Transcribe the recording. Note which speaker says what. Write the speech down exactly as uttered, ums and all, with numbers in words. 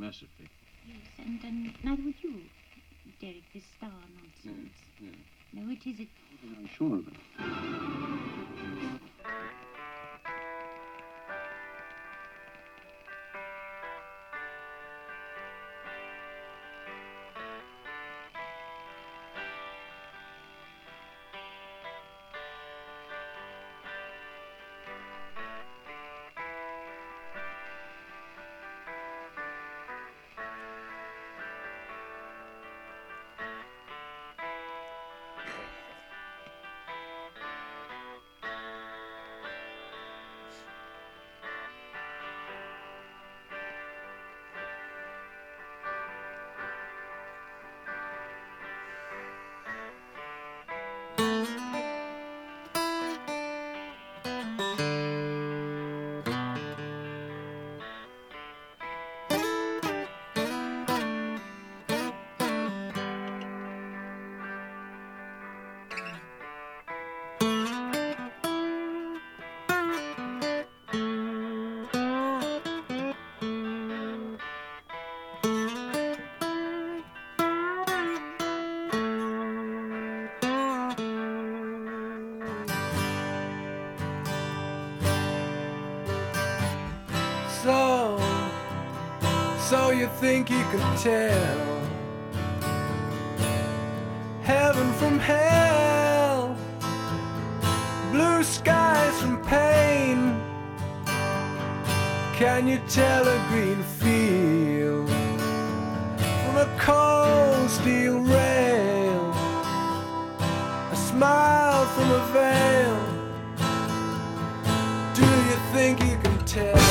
Speaker 1: mess of people.
Speaker 2: Yes, and, and neither would you, Derek, this star nonsense.
Speaker 1: Yeah, yeah.
Speaker 2: No, it isn't.
Speaker 1: I'm sure of it.
Speaker 3: So, so you think you can tell heaven from hell, blue skies from pain? Can you tell a green field from a cold steel rail, a smile from a veil? Do you think you can tell